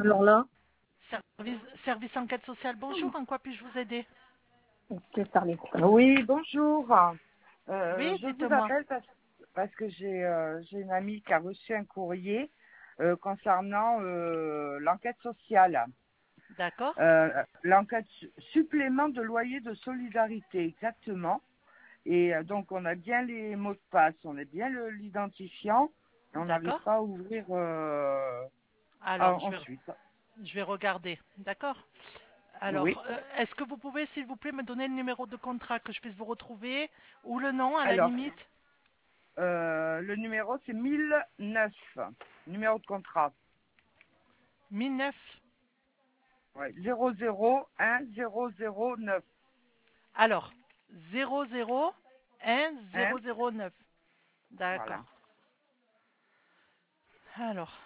Alors là, Service enquête sociale, bonjour, en quoi puis-je vous aider? c'est par les Oui, bonjour. Oui, Je vous dites-moi. appelle parce que j'ai une amie qui a reçu un courrier concernant l'enquête sociale. D'accord, L'enquête supplément de loyer de solidarité, exactement. Et donc, on a bien les mots de passe, on a bien l'identifiant, et on n'arrive d'accord. pas à ouvrir Alors, ensuite. je vais regarder, d'accord. Oui. Alors, est-ce que vous pouvez, s'il vous plaît, me donner le numéro de contrat que je puisse vous retrouver, ou le nom, à la Alors, limite? le numéro, c'est 1009, numéro de contrat. 1009. Ouais, 001009. Alors, 00 1 Hein, 009. D'accord. voilà. Alors,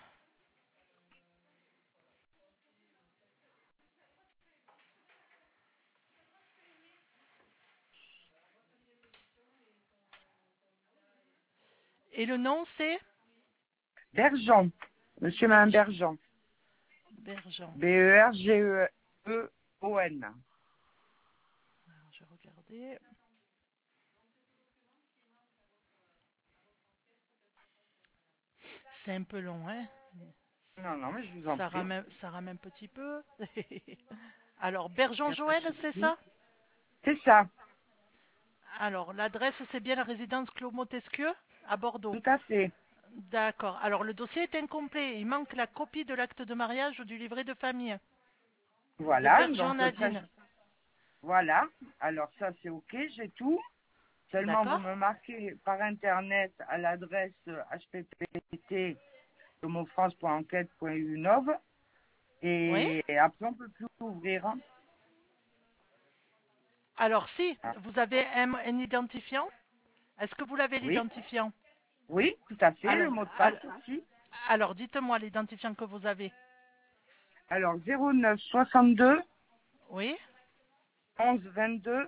et le nom, c'est Bergeon. Monsieur et Madame Bergeon. Bergeon. Bergeon. Alors, je vais regarder. C'est un peu long, hein? Non, non, mais je vous en prie. Ça rame un petit peu. Alors, Bergeon Y a pas de Joël, c'est souci. ça? C'est ça, Alors, l'adresse, c'est bien la résidence Clos Montesquieu à Bordeaux. tout à fait. D'accord. Alors, le dossier est incomplet. Il manque la copie de l'acte de mariage ou du livret de famille de Voilà, Bergeon donc ça, Nadine. voilà. Alors ça, c'est OK, j'ai tout. Seulement, vous D'accord? me marquez par Internet à l'adresse http domofrance.enquête.unov Oui? et après, on peut plus ouvrir. Alors, si, Ah, vous avez un identifiant. Est-ce que vous l'avez, oui, l'identifiant? oui, tout à fait. Alors, Le mot de passe alors, aussi. alors, dites-moi l'identifiant que vous avez. Alors, 09 62 Oui? 11 22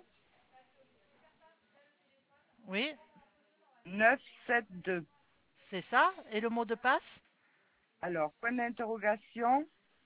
Oui? 972. C'est ça? Et le mot de passe? Alors, point d'interrogation,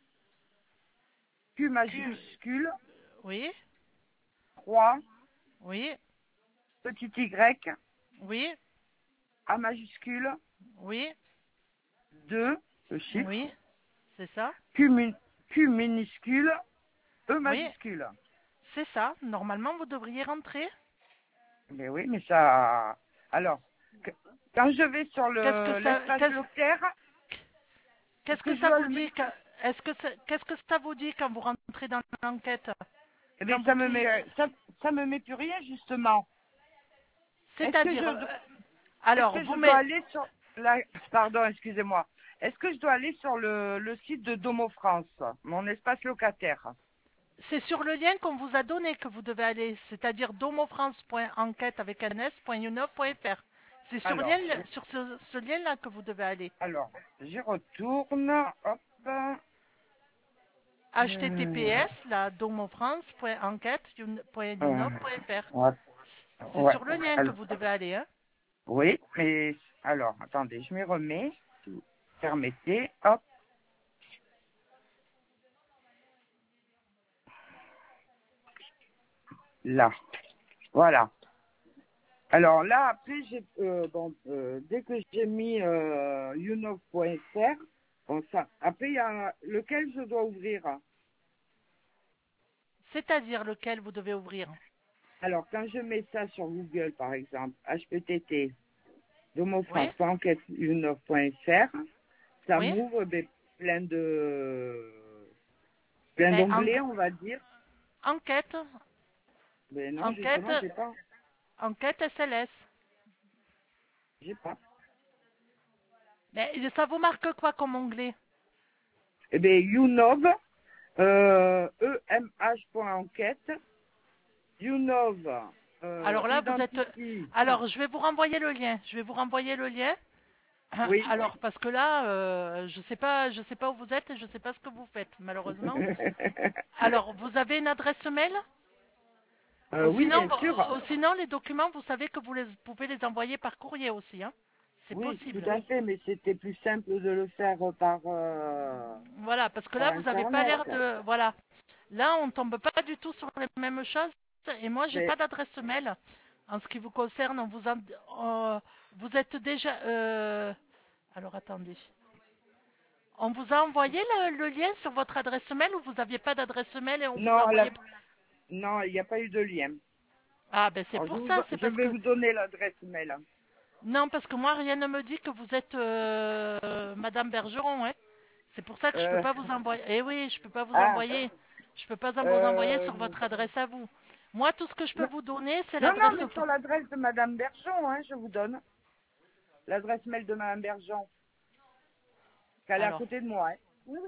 Q Q. majuscule, Oui? 3, Oui? petit Y, Oui? A majuscule, Oui? 2, le chiffre, Oui? C'est ça? Q minuscule, E Oui? majuscule. C'est ça. Normalement, vous devriez rentrer. Mais oui, mais ça... Alors, que- quand je vais sur Qu'est-ce que ça, l'espace qu'est-ce, locataire, est-ce qu'est-ce que que je ça dois vous le dit mettre? qu'est-ce que ça vous dit quand vous rentrez dans l'enquête? Eh bien, Quand vous cliquez, ça me met plus rien, justement. Est-ce que c'est-à-dire, est-ce alors que vous je dois mettez, aller sur la... Pardon, excusez-moi. Est-ce que je dois aller sur le site de Domo France, mon espace locataire? c'est sur le lien qu'on vous a donné que vous devez aller, c'est-à-dire domofrance.enquête avec un s.unov.fr. C'est Alors, sur ce lien-là que vous devez aller. alors, j'y retourne. Hop. Euh, https la euh, domofrance.enquête.unov.fr. ouais, C'est ouais. sur le lien que Alors, vous devez aller, hein. oui, mais alors, attendez, je m'y remets. Si vous permettez. Hop, là. Voilà. Alors là, après, dès que j'ai mis younow.fr, bon, ça, après, il y a lequel je dois ouvrir. C'est-à-dire lequel vous devez ouvrir. Alors, quand je mets ça sur Google, par exemple, http Oui? domofrance.enquête.unov.fr, ça Oui? m'ouvre plein Ben, d'onglets, on va dire. enquête, Mais non, enquête, justement, enquête SLS. j'ai pas. Mais ça vous marque quoi comme onglet? Eh bien, Younov, emh.enquête, Younov, Alors là, vous êtes. identity. Alors, je vais vous renvoyer le lien. Je vais vous renvoyer le lien. Oui. Alors, parce que là, je sais pas où vous êtes et je sais pas ce que vous faites, malheureusement. Alors, vous avez une adresse mail? Oui, bien sûr. Ou sinon, les documents, vous savez que vous pouvez les envoyer par courrier aussi, hein. C'est Oui, possible. tout à fait, mais c'était plus simple de le faire par, Voilà, parce que par là, vous n'avez pas Internet. l'air de... Voilà. Là, on tombe pas du tout sur les mêmes choses. Et moi, j'ai Mais, pas d'adresse mail. En ce qui vous concerne, vous êtes déjà... Alors, attendez. On vous a envoyé le lien sur votre adresse mail ou vous n'aviez pas d'adresse mail et on vous a non, envoyé... non, il n'y a pas eu de lien. Ah, ben c'est Alors, pour ça. C'est je parce vais que... vous donner l'adresse mail. Non, parce que moi, rien ne me dit que vous êtes Madame Bergeron, hein. C'est pour ça que je peux Euh, pas vous envoyer. Eh oui, je peux pas vous ah, envoyer. Je peux pas vous envoyer euh, sur votre adresse à vous. Moi, tout ce que je peux non, vous donner, c'est non, non, l'adresse. mais sur l'adresse de Madame Bergeon, hein, je vous donne l'adresse mail de Madame Bergeon, qu'elle est à Alors, côté de moi. Hein.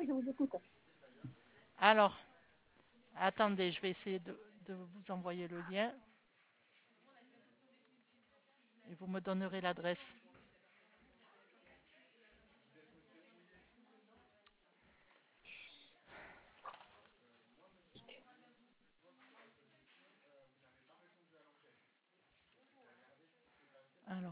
alors, attendez, je vais essayer de vous envoyer le lien et vous me donnerez l'adresse. Alors,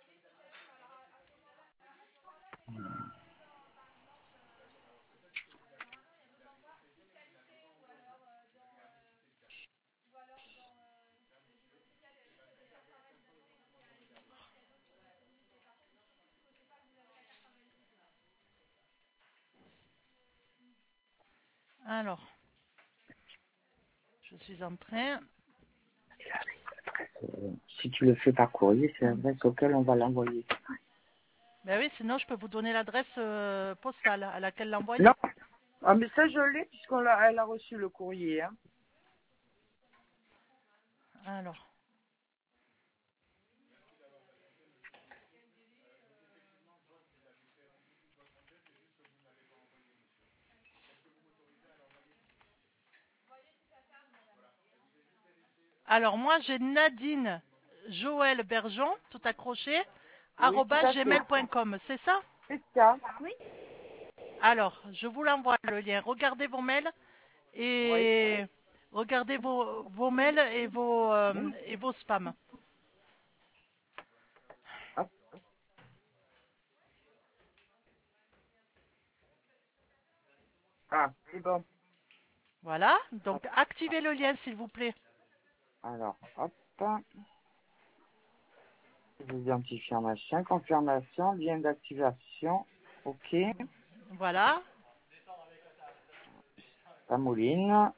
alors, je suis en train. Si tu le fais par courrier, c'est l'adresse auquel on va l'envoyer. Ben oui, sinon je peux vous donner l'adresse postale à laquelle l'envoyer. Non, ah, mais ça je l'ai elle a reçu le courrier. Hein. Alors, moi j'ai Nadine Joël Bergeon, tout accroché, Oui, tout à fait. @gmail.com, c'est ça? C'est ça. Alors, je vous l'envoie le lien. Regardez vos mails Oui. et regardez vos mails et vos spams. Hop. Ah, c'est bon. Voilà. Donc, Hop. activez le lien, s'il vous plaît. Alors, hop. Identifiant machin, confirmation, lien d'activation. OK. Voilà. Ça mouline.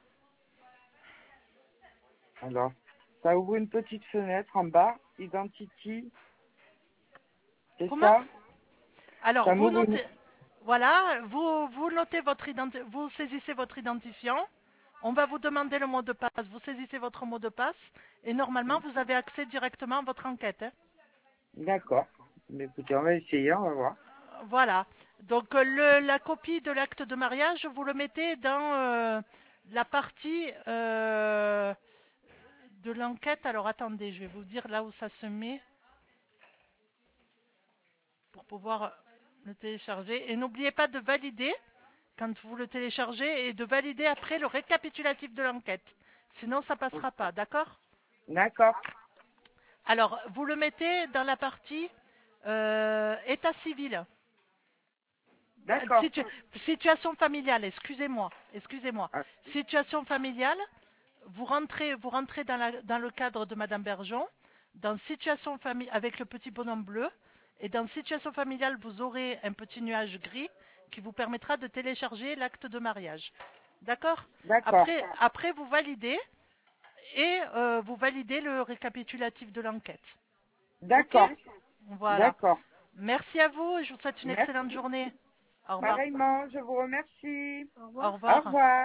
Alors, ça ouvre une petite fenêtre en bas. Identity. C'est Comment? ça? Alors, Ça vous m'ouvre une... notez. Voilà. Vous notez vous saisissez votre identifiant. On va vous demander le mot de passe. Vous saisissez votre mot de passe et normalement, vous avez accès directement à votre enquête, hein. D'accord. Mais écoutez, on va essayer, on va voir. Voilà. Donc la copie de l'acte de mariage, vous le mettez dans la partie de l'enquête. Alors attendez, je vais vous dire là où ça se met pour pouvoir le télécharger. Et n'oubliez pas de valider quand vous le téléchargez et de valider après le récapitulatif de l'enquête. Sinon, ça passera pas, d'accord? D'accord. Alors, vous le mettez dans la partie état civil. D'accord. Situ- Situation familiale, excusez-moi. Ah, Situation familiale, vous rentrez dans le cadre de Madame Bergeon, dans situation familiale, avec le petit bonhomme bleu, et dans situation familiale, vous aurez un petit nuage gris qui vous permettra de télécharger l'acte de mariage. D'accord? d'accord. Après, vous validez, et vous validez le récapitulatif de l'enquête. Ok? D'accord. Voilà. D'accord. Merci à vous, et je vous souhaite une excellente Merci. journée. Au revoir. Pareillement, je vous remercie. Au Au revoir. revoir.